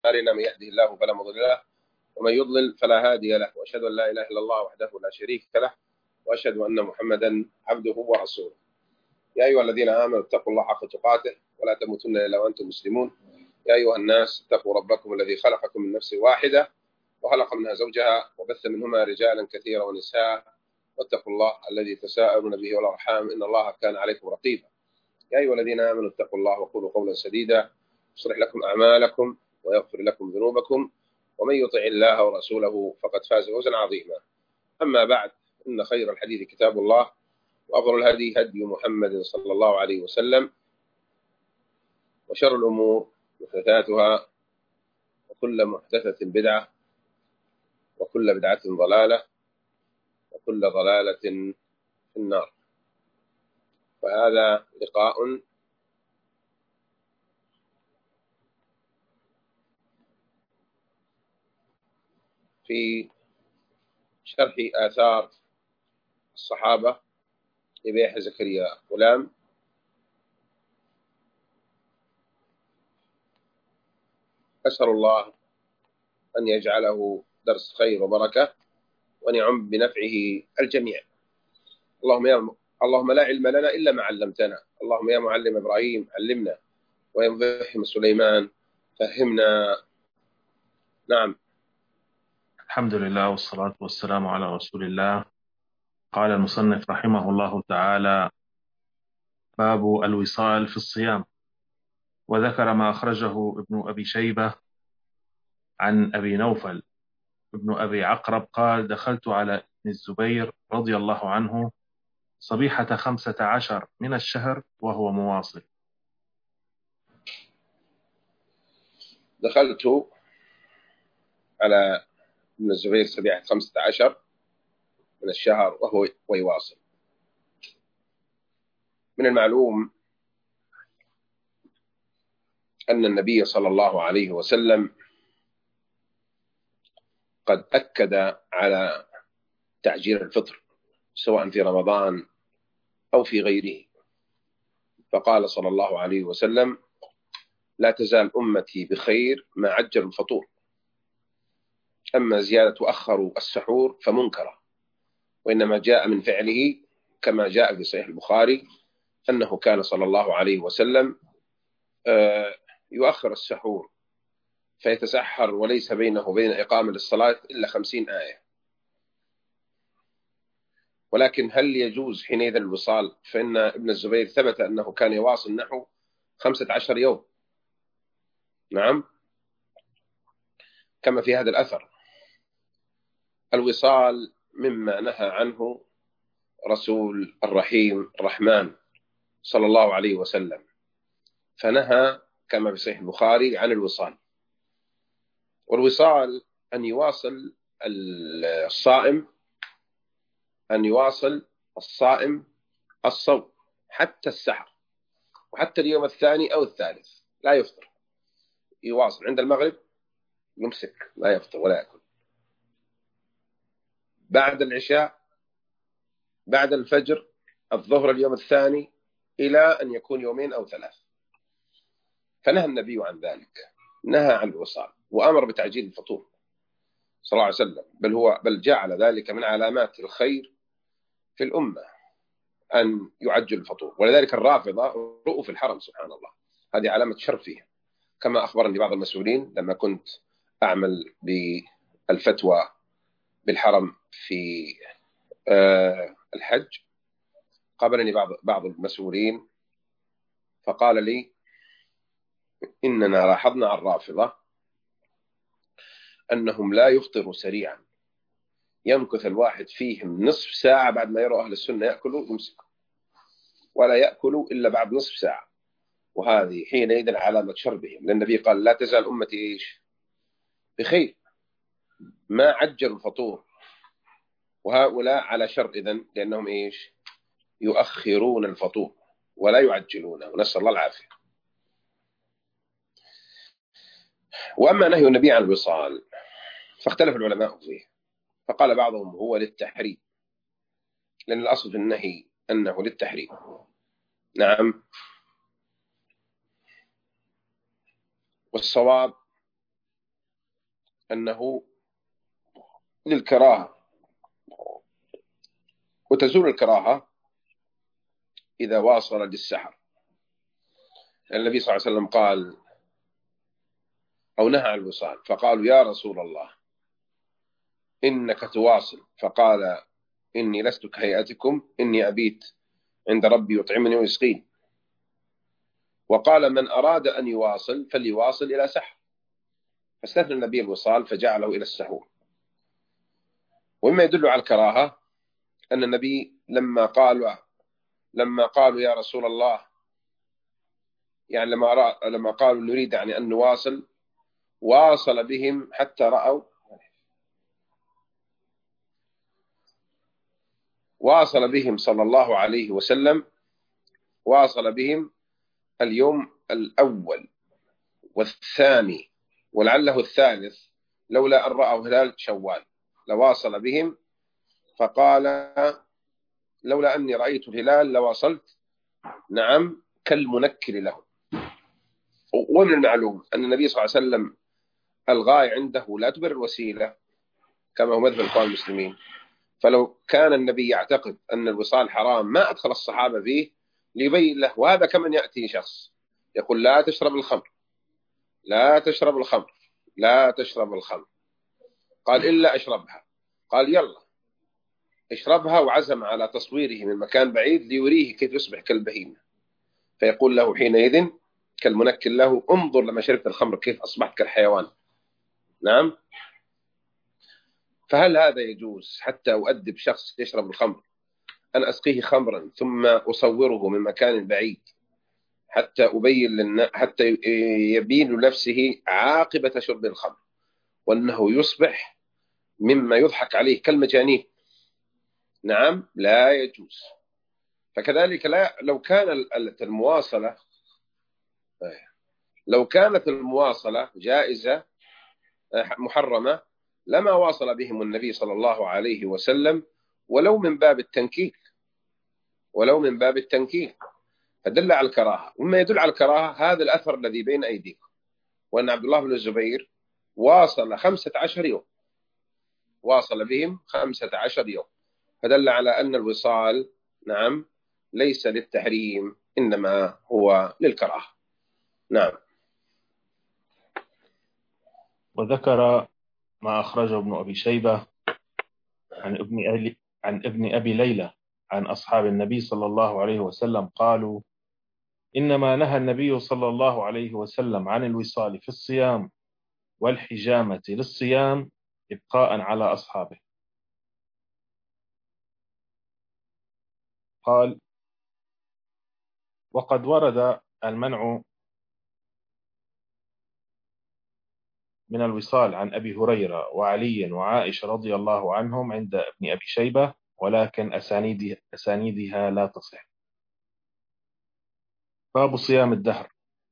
أعمالنا من يهده الله فلا مضل له ومن يضلل فلا هادي له، وأشهد أن لا إله إلا الله وحده لا شريك له، وأشهد أن محمدا عبده ورسوله. يا أيها الذين آمنوا اتقوا الله حق تقاته ولا تموتن إلا وأنتم مسلمون. يا أيها الناس اتقوا ربكم الذي خلقكم من نفس واحدة وخلق منها زوجها وبث منهما رجالا كثيرا ونساء، واتقوا الله الذي تساءلون به والأرحام إن الله كان عليكم رقيبا. يا أيها الذين آمنوا اتقوا الله وقولوا قولا سديدا يصلح لكم أعمالكم ويغفر لكم ذنوبكم، ومن يطع الله ورسوله فقد فاز فوزا عظيما. أما بعد، إن خير الحديث كتاب الله، وأفضل الهدي هدي محمد صلى الله عليه وسلم، وشر الأمور محدثاتها، وكل محدثة بدعة، وكل بدعة ضلالة، وكل ضلالة في النار. فهذا لقاء في شرح آثار الصحابة لأبي يحيى زكريا غلام، أسأل الله أن يجعله درس خير وبركة وأن يعم بنفعه الجميع. اللهم لا علم لنا إلا ما علمتنا، اللهم يا معلم إبراهيم علمنا، ويا مفهم سليمان فهمنا. نعم. الحمد لله والصلاة والسلام على رسول الله. قال المصنف رحمه الله تعالى: باب الوصال في الصيام. وذكر ما أخرجه ابن أبي شيبة عن أبي نوفل ابن أبي عقرب قال: دخلت على ابن الزبير رضي الله عنه صبيحة 15 من الشهر وهو مواصل. دخلت على ابن الزبير صبيحة 15 من الشهر وهو يواصل. من المعلوم أن النبي صلى الله عليه وسلم قد أكد على تعجيل الفطر سواء في رمضان أو في غيره، فقال صلى الله عليه وسلم: لا تزال أمتي بخير ما عجل الفطور، أما زيادة أخر السحور فمنكرة، وإنما جاء من فعله كما جاء في صحيح البخاري أنه كان صلى الله عليه وسلم يؤخر السحور فيتسحر وليس بينه وبين إقامة الصلاة إلا 50 آية. ولكن هل يجوز حينئذ الوصال؟ فإن ابن الزبير ثبت أنه كان يواصل نحو 15 يوم، نعم، كما في هذا الأثر. الوصال مما نهى عنه رسول الرحيم الرحمن صلى الله عليه وسلم، فنهى كما في صحيح البخاري عن الوصال. والوصال أن يواصل الصائم، أن يواصل الصائم الصوم حتى السحر، وحتى اليوم الثاني أو الثالث لا يفطر، يواصل عند المغرب يمسك لا يفطر ولا يأكل، بعد العشاء، بعد الفجر، الظهر اليوم الثاني، إلى أن يكون يومين أو 3. فنهى النبي عن ذلك، نهى عن الوصال وأمر بتعجيل الفطور صلى الله عليه وسلم، بل جعل ذلك من علامات الخير في الأمة أن يعجل الفطور. ولذلك الرافضة رؤوا في الحرم سبحان الله، هذه علامة شر فيها، كما أخبرني بعض المسؤولين لما كنت أعمل بالفتوى بالحرم في الحج. قابلني بعض المسؤولين فقال لي: إننا لاحظنا على الرافضة أنهم لا يفطروا سريعا، يمكث الواحد فيهم نصف ساعة بعد ما يروا أهل السنة يأكلوا يمسكوا، ولا يأكلوا إلا بعد نصف ساعة، وهذه حينئذ علامة شر بهم، لأن النبي قال: لا تزال أمتي إيش؟ بخير ما عجلوا الفطور. وهؤلاء على شر إذن، لأنهم إيش؟ يؤخرون الفطور ولا يعجلونه، ونسأل الله العافية. وأما نهي النبي عن الوصال فاختلف العلماء فيه، فقال بعضهم هو للتحريم، لأن الأصل في النهي أنه للتحريم، نعم. والصواب أنه للكراهة، وتزول الكراهة إذا واصل للسحر. النبي صلى الله عليه وسلم قال أو نهى عن الوصال، فقالوا يا رسول الله إنك تواصل، فقال إني لست كهيئتكم، إني أبيت عند ربي يطعمني ويسقين. وقال من أراد أن يواصل فليواصل إلى سحر، فاستثنى النبي الوصال فجعله إلى السحور. ومما يدل على الكراهة أن النبي لما قالوا يا رسول الله، يعني لما قالوا نريد يعني أن نواصل، واصل بهم حتى رأوا، واصل بهم صلى الله عليه وسلم، واصل بهم اليوم الأول والثاني ولعله الثالث، لولا أن رأوا هلال شوال لواصل بهم، فقال لولا أني رأيت الهلال لواصلت، نعم، كالمنكر له. ومن المعلوم أن النبي صلى الله عليه وسلم الغاية عنده لا تبرر الوسيلة كما هو مذهب الإخوان المسلمين. فلو كان النبي يعتقد أن الوصال حرام ما أدخل الصحابة فيه ليبين له. وهذا كمن يأتي شخص يقول لا تشرب الخمر، لا تشرب الخمر، لا تشرب الخمر، قال إلا أشربها، قال يلا اشربها، وعزم على تصويره من مكان بعيد ليريه كيف يصبح كالبهيمة، فيقول له حينئذ كالمنكر له انظر لما شربت الخمر كيف أصبحت كالحيوان. نعم. فهل هذا يجوز حتى أؤدب شخص يشرب الخمر أن أسقيه خمرا ثم أصوره من مكان بعيد حتى حتى يبين لنفسه عاقبة شرب الخمر، وأنه يصبح مما يضحك عليه كالمجانين؟ نعم، لا يجوز. فكذلك لو كانت المواصلة جائزة محرمة لما واصل بهم النبي صلى الله عليه وسلم، ولو من باب التنكيل، ولو من باب التنكيل، فدل على الكراهة. وما يدل على الكراهة هذا الأثر الذي بين أيديكم، وأن عبد الله بن الزبير واصل 15 يوم، واصل بهم 15 يوم، فدل على أن الوصال نعم ليس للتحريم إنما هو للكراهة. نعم. وذكر ما أخرجه ابن أبي شيبة عن ابن أبي ليلى عن أصحاب النبي صلى الله عليه وسلم قالوا إنما نهى النبي صلى الله عليه وسلم عن الوصال في الصيام والحجامة للصيام إبقاء على أصحابه. قال وقد ورد المنع من الوصال عن أبي هريرة وعلي وعائشة رضي الله عنهم عند ابن أبي شيبة، ولكن أسانيدها لا تصح. باب صيام الدهر.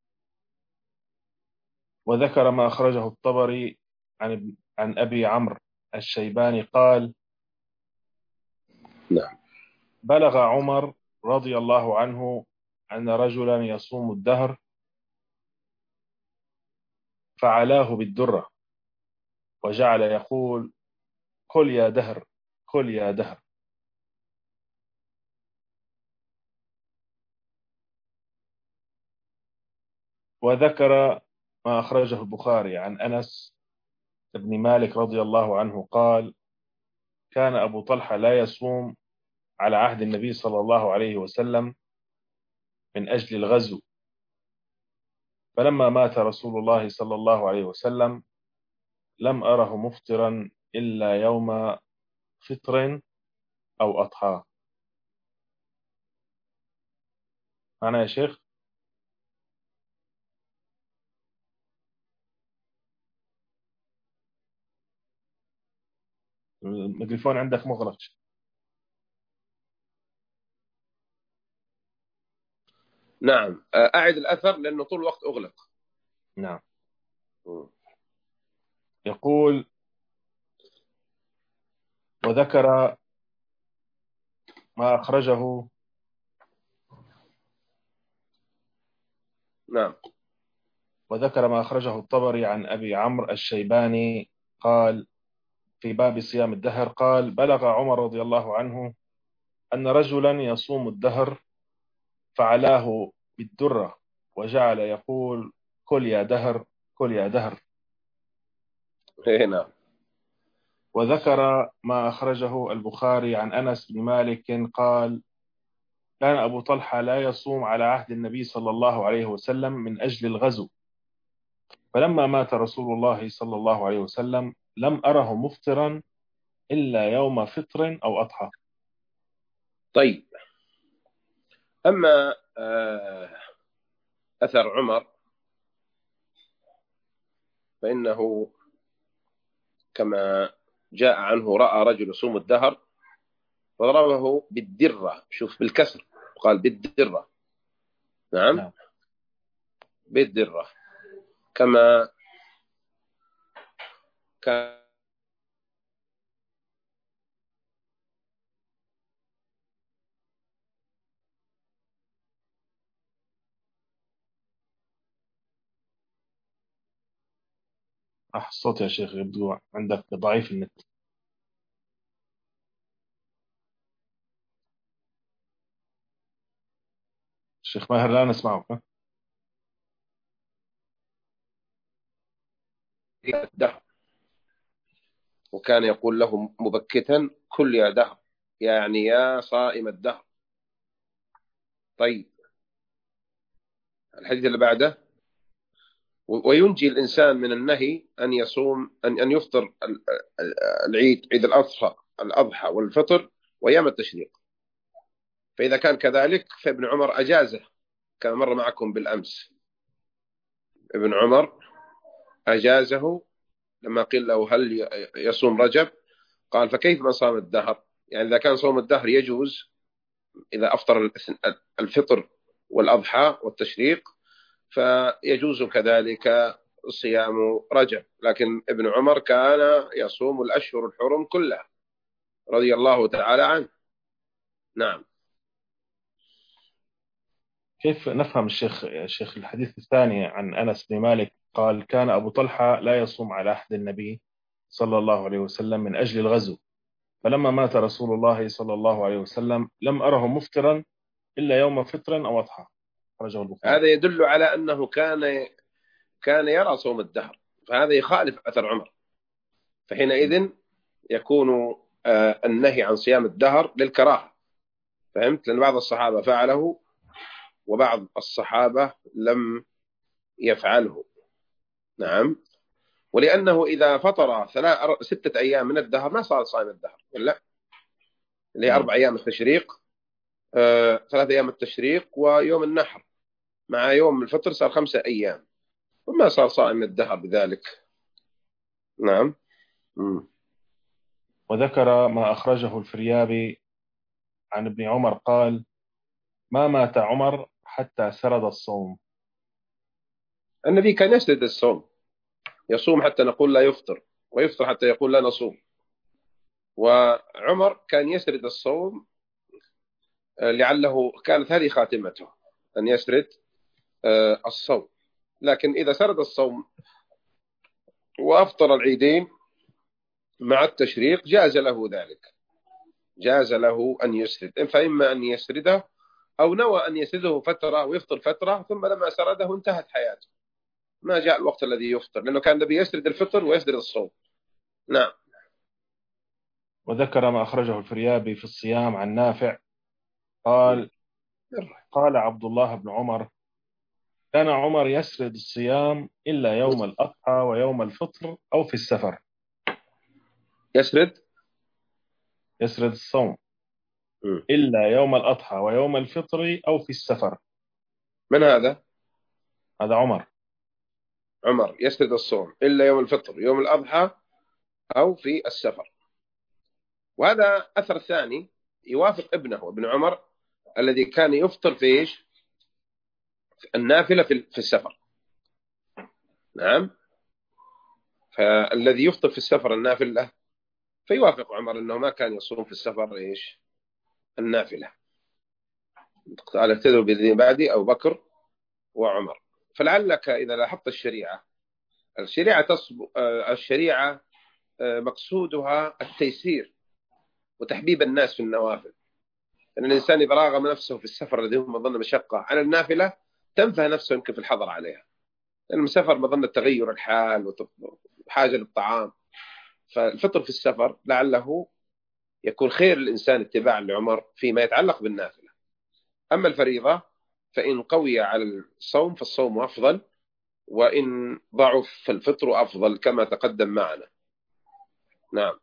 وذكر ما أخرجه الطبري عن أبي عمرو الشيباني قال نعم. بلغ عمر رضي الله عنه أن رجلا يصوم الدهر فعلاه بالدرة وجعل يقول كل يا دهر، كل يا دهر. وذكر ما أخرجه البخاري عن أنس بن مالك رضي الله عنه قال كان أبو طلحة لا يصوم على عهد النبي صلى الله عليه وسلم من أجل الغزو، فلما مات رسول الله صلى الله عليه وسلم لم أره مفطرا إلا يوم فطر أو أضحى. معنا يا شيخ؟ الميكروفون عندك مغلق. نعم، أعد الأثر لأنه طول الوقت أغلق. نعم. يقول وذكر ما أخرجه نعم. وذكر ما أخرجه الطبري عن أبي عمرو الشيباني قال في باب صيام الدهر، قال بلغ عمر رضي الله عنه أن رجلا يصوم الدهر فعلاه بالدرة وجعل يقول كل يا دهر كل يا دهر. نعم. وذكر ما أخرجه البخاري عن أنس بن مالك قال كان أبو طلحة لا يصوم على عهد النبي صلى الله عليه وسلم من أجل الغزو، فلما مات رسول الله صلى الله عليه وسلم لم أره مفطرا إلا يوم فطر أو أضحى. طيب، أما أثر عمر فإنه كما جاء عنه رأى رجل يصوم الدهر فضربه بالدرة، شوف بالكسر، قال بالدرة. نعم، نعم. بالدرة كما كان. الصوت يا شيخ يبدو عندك ضعيف النت. الشيخ ماهر لا نسمعك. الدهر، وكان يقول له مبكتا كل يا دهر، يعني يا صائم الدهر. طيب، الحديث اللي بعده: وينجي الإنسان من النهي أن يصوم أن يفطر العيد، عيد الأضحى والفطر وأيام التشريق. فإذا كان كذلك فابن عمر أجازه، كما مر معكم بالأمس. ابن عمر أجازه لما قيل له هل يصوم رجب، قال فكيف من صام الدهر؟ يعني إذا كان صوم الدهر يجوز إذا أفطر الفطر والأضحى والتشريق، فيجوز كذلك صيام رجب. لكن ابن عمر كان يصوم الأشهر الحرم كلها رضي الله تعالى عنه. نعم. كيف نفهم الشيخ الحديث الثاني عن أنس بن مالك قال كان أبو طلحة لا يصوم على عهد النبي صلى الله عليه وسلم من أجل الغزو، فلما مات رسول الله صلى الله عليه وسلم لم أره مفطرا إلا يوم فطر أو أضحى، أخرجه البخاري. هذا يدل على أنه كان يرى صوم الدهر، فهذا يخالف أثر عمر. فحينئذ يكون النهي عن صيام الدهر للكراهة. فهمت؟ لأن بعض الصحابة فعله وبعض الصحابة لم يفعله. نعم. ولأنه إذا فطر 6 أيام من الدهر ما صار صائم الدهر، ولا اللي هي 4 أيام التشريق، 3 أيام التشريق ويوم النحر مع يوم الفطر صار 5 أيام، وما صار صائم الدهر بذلك. نعم. وذكر ما أخرجه الفريابي عن ابن عمر قال ما مات عمر حتى سرد الصوم. النبي كان يسرد الصوم، يصوم حتى نقول لا يفطر، ويفطر حتى يقول لا نصوم. وعمر كان يسرد الصوم لعله كانت هذه خاتمته، أن يسرد الصوم. لكن إذا سرد الصوم وأفطر العيدين مع التشريق جاز له ذلك، جاز له أن يسرد، فإما أن يسرده أو نوى أن يسرده فترة ويفطر فترة، ثم لما سرده انتهت حياته، ما جاء الوقت الذي يفطر، لأنه كان النبي يسرد الفطر ويسرد الصوم. نعم. وذكر ما أخرجه الفريابي في الصيام عن نافع قال قال عبد الله بن عمر كان عمر يسرد الصيام إلا يوم الأضحى ويوم الفطر أو في السفر. يسرد الصوم إلا يوم الأضحى ويوم الفطر أو في السفر. من هذا؟ هذا عمر. عمر يسرد الصوم إلا يوم الفطر، يوم الأضحى، أو في السفر. وهذا أثر ثاني يوافق ابنه ابن عمر الذي كان يفطر في إيش؟ النافلة في السفر. نعم. فالذي يفطر في السفر النافلة فيوافق عمر أنه ما كان يصوم في السفر إيش؟ النافلة. قال اهتدوا بالذين بعدي أبو بكر وعمر. فلعلك إذا لاحظت الشريعة مقصودها التيسير وتحبيب الناس في النوافل. أن الإنسان إذا راغم نفسه في السفر الذي هو مظن مشقة على النافلة تنفه نفسه يمكن في الحضر عليها، لأن السفر مظنة تغير الحال وحاجة للطعام، فالفطر في السفر لعله يكون خير للإنسان اتباعا لعمر فيما يتعلق بالنافلة. أما الفريضة فإن قوي على الصوم فالصوم أفضل، وإن ضعف فالفطر أفضل كما تقدم معنا. نعم.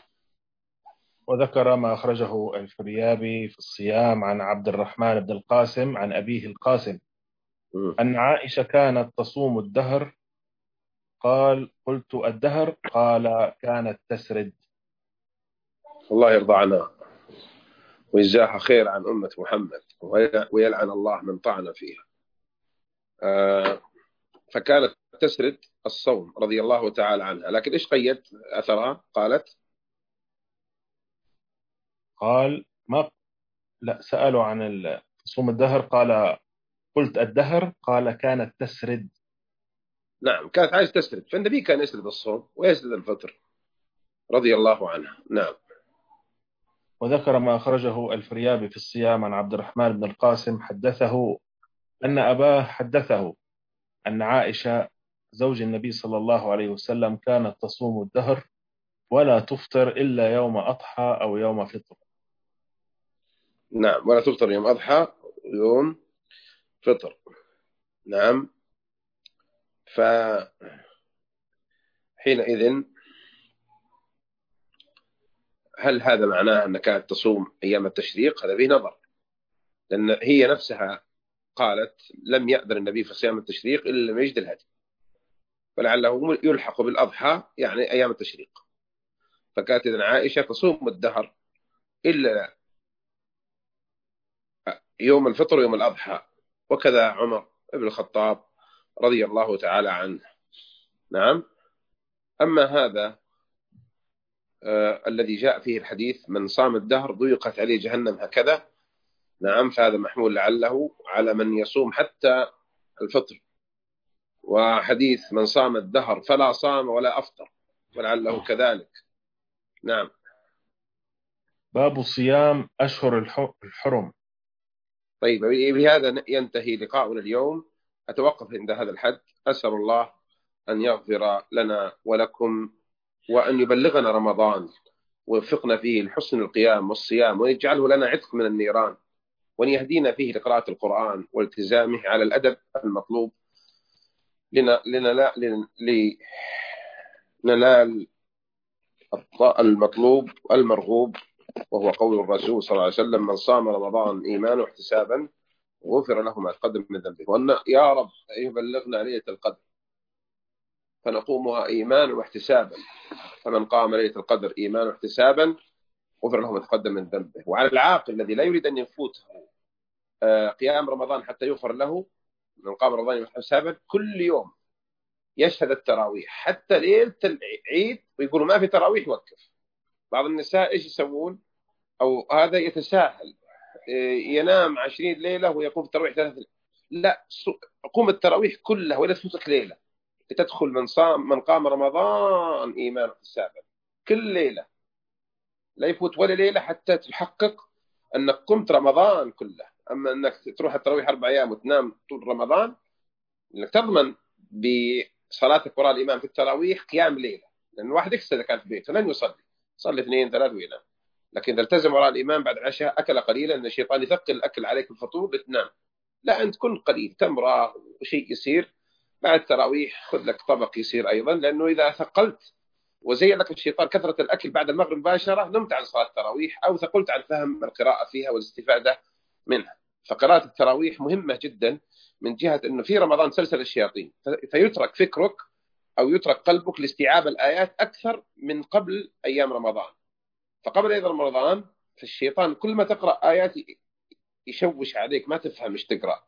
وذكر ما أخرجه الفريابي في الصيام عن عبد الرحمن بن القاسم عن أبيه القاسم أن عائشة كانت تصوم الدهر. قال: قلت الدهر؟ قال: كانت تسرد. الله يرضى عنها ويجزاها خير عن أمة محمد، ويلعن الله من طعن فيها. فكانت تسرد الصوم رضي الله تعالى عنها، لكن إيش قيد أثرها؟ قال: ما لا سألوا عن تصوم الدهر، قال: قلت الدهر؟ قال: كانت تسرد. نعم، كانت عايز تسرد، فالنبي كان يسرد الصوم ويسرد الفطر رضي الله عنها. نعم. وذكر ما أخرجه الفريابي في الصيام عن عبد الرحمن بن القاسم حدثه أن أباه حدثه أن عائشة زوج النبي صلى الله عليه وسلم كانت تصوم الدهر ولا تفطر إلا يوم أضحى أو يوم فطر. نعم، ولا تفطر يوم أضحى يوم فطر. نعم. فحينئذ هل هذا معناه أن كانت تصوم أيام التشريق؟ هذا به نظر، لأن هي نفسها قالت لم يأذن النبي في صيام التشريق إلا لم يجد الهدي، فلعله يلحق بالأضحى يعني أيام التشريق. فكانت إذن عائشة تصوم الدهر إلا يوم الفطر ويوم الأضحى، وكذا عمر بن الخطاب رضي الله تعالى عنه. نعم. أما هذا الذي جاء فيه الحديث من صام الدهر ضيقت عليه جهنم هكذا، نعم، فهذا محمول لعله على من يصوم حتى الفطر، وحديث من صام الدهر فلا صام ولا أفطر ولعله كذلك. نعم. باب صيام أشهر الحرم. طيب، بهذا ينتهي لقاؤنا اليوم. أتوقف عند هذا الحد. أسأل الله أن يغفر لنا ولكم، وأن يبلغنا رمضان ويوفقنا فيه لحسن القيام والصيام، ويجعله لنا عتق من النيران، وأن يهدينا فيه لقراءة القرآن والتزامه على الأدب المطلوب لننال المطلوب المرغوب، وهو قول الرسول صلى الله عليه وسلم: من صام رمضان إيمانا واحتسابا غفر له ما تقدم من ذنبه. وأن يا رب يبلغنا ليلة القدر فنقومها إيمانا واحتسابا، فمن قام ليلة القدر إيمانا واحتسابا غفر له ما تقدم من ذنبه. وعلى العاقل الذي لا يريد أن يفوته قيام رمضان حتى يغفر له، من قام رمضان احتسابا كل يوم يشهد التراويح حتى ليلة العيد، ويقولوا ما في تراويح يوقف. بعض النساء إيش يسوون؟ أو هذا يتساهل، ينام 20 ليلة ويقوم التراويح 3 ليلة. لا، قوم التراويح كلها ولا تفوتك ليلة. تدخل من قام رمضان إيمان واحتسابا كل ليلة، لا يفوت ولا ليلة حتى تحقق أنك قمت رمضان كله. أما أنك تروح التراويح 4 أيام وتنام طول رمضان، أنك تضمن بصلاتك وراء الإمام في التراويح قيام ليلة، لأن الواحد يكسر إذا كان في بيته لن يصلي 2 3 وينام. لكن إذا التزم وراء الإمام بعد العشاء أكل قليلا، أن الشيطان يثقل الأكل عليك الفطور لتنام. لا، أنت كل قليل تمرة وشيء يسير بعد التراويح، خذ لك طبق يسير أيضا، لأنه إذا ثقلت وزين لك الشيطان كثرة الأكل بعد المغرب مباشرة نمت عن صلاة التراويح أو ثقلت عن فهم القراءة فيها والاستفادة منها. فقراءة التراويح مهمة جدا من جهة أنه في رمضان سلسل الشياطين، فيترك فكرك أو يترك قلبك لاستيعاب الآيات أكثر من قبل أيام رمضان. فقبل أيام رمضان فالشيطان كل ما تقرأ آيات يشوش عليك، ما تفهم ايش تقرأ،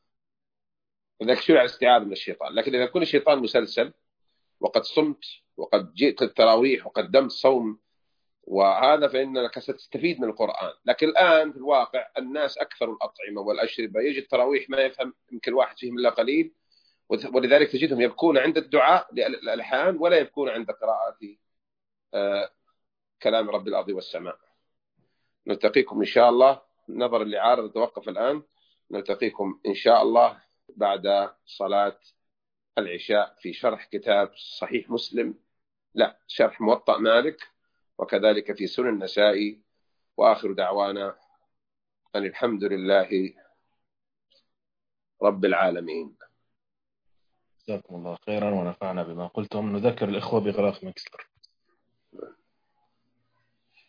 لذلك شو على استيعاب من الشيطان. لكن إذا كل الشيطان مسلسل وقد صمت وقد جئت التراويح وقدمت صوم وهذا، فإنك ستستفيد من القرآن. لكن الآن في الواقع الناس أكثر الأطعمة والأشربة، يجي التراويح ما يفهم يمكن واحد فيهم إلا قليل، ولذلك تجدهم يبكون عند الدعاء للألحان ولا يبكون عند قراءة كلام رب الأرض والسماء. نلتقيكم إن شاء الله، نظرا لعارض نتوقف الآن، نلتقيكم إن شاء الله بعد صلاة العشاء في شرح كتاب صحيح مسلم، لا شرح موطأ مالك، وكذلك في سنن النسائي. وآخر دعوانا أن الحمد لله رب العالمين. جزاكم الله خيرا ونفعنا بما قلتم. نذكر الإخوة بإغلاق مكسر.